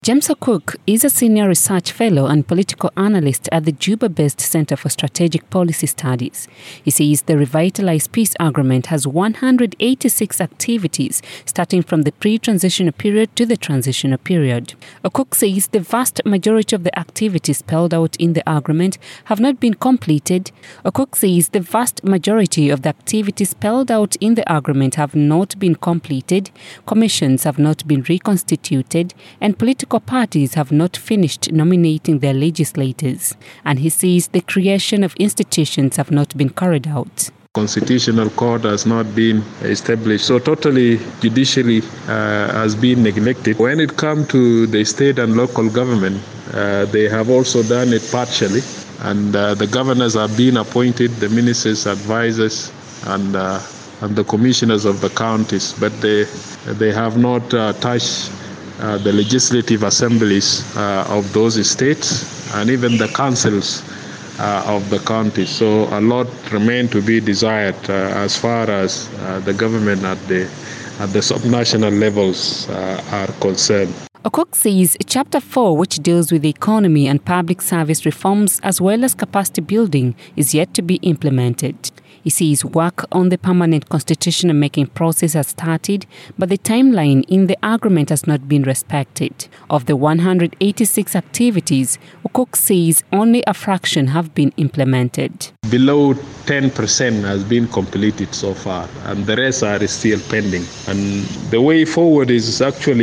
James Okuk is a senior research fellow and political analyst at the Juba-based Center for Strategic Policy Studies. He says the revitalized peace agreement has 186 activities starting from the pre-transitional period to the transitional period. Okuk says the vast majority of the activities spelled out in the agreement have not been completed. Okuk says the vast majority of the activities spelled out in the agreement have not been completed, commissions have not been reconstituted, and political parties have not finished nominating their legislators. And he says the creation of institutions have not been carried out. Constitutional court has not been established, so totally judiciary has been neglected. When it comes to the state and local government, they have also done it partially, and the governors have been appointed, the ministers, advisors, and the commissioners of the counties, but they have not touched the legislative assemblies of those states and even the councils of the county. So a lot remain to be desired as far as the government at the subnational levels are concerned. Okuk says Chapter 4, which deals with the economy and public service reforms as well as capacity building, is yet to be implemented. He says work on the permanent constitutional making process has started, but the timeline in the agreement has not been respected. Of the 186 activities, Okuk says only a fraction have been implemented. Below 10% has been completed so far, and the rest are still pending. And the way forward is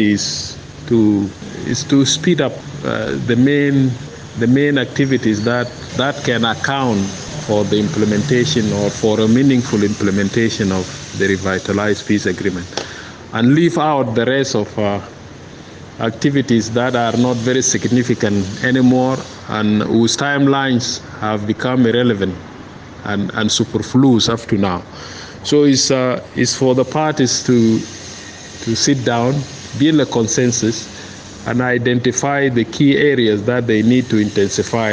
to speed up the main activities that can account for the implementation or for a meaningful implementation of the revitalized peace agreement, and leave out the rest of activities that are not very significant anymore and whose timelines have become irrelevant and superfluous up to now. So it's for the parties to sit down, build a consensus, and identify the key areas that they need to intensify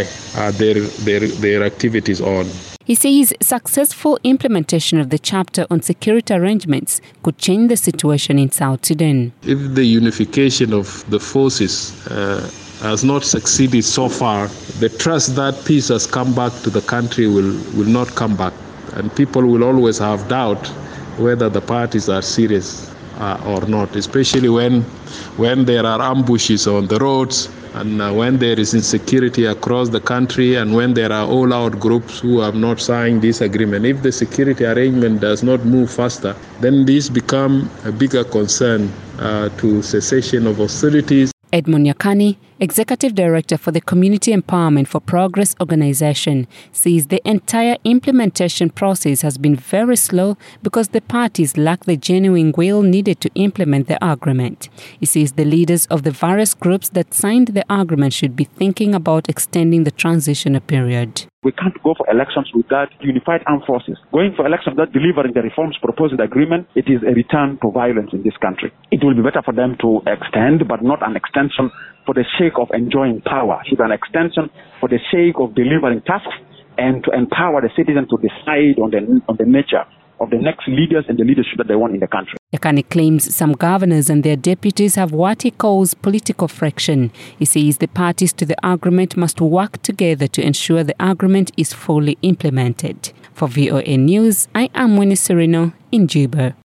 their activities on. He says successful implementation of the chapter on security arrangements could change the situation in South Sudan. If the unification of the forces has not succeeded so far, the trust that peace has come back to the country will not come back. And people will always have doubt whether the parties are serious or not, especially when there are ambushes on the roads and when there is insecurity across the country and when there are all-out groups who have not signed this agreement. If the security arrangement does not move faster, then this becomes a bigger concern to cessation of hostilities. Edmund Yakani, Executive Director for the Community Empowerment for Progress organization, says the entire implementation process has been very slow because the parties lack the genuine will needed to implement the agreement. He says the leaders of the various groups that signed the agreement should be thinking about extending the transitional period. We can't go for elections without unified armed forces. Going for elections without delivering the reforms proposed in the agreement, it is a return to violence in this country. It will be better for them to extend, but not an extension for the sake of enjoying power. It's an extension for the sake of delivering tasks and to empower the citizens to decide on the nature of the next leaders and the leadership that they want in the country. Yakani claims some governors and their deputies have what he calls political friction. He says the parties to the agreement must work together to ensure the agreement is fully implemented. For VOA News, I am Winnie Serino in Juba.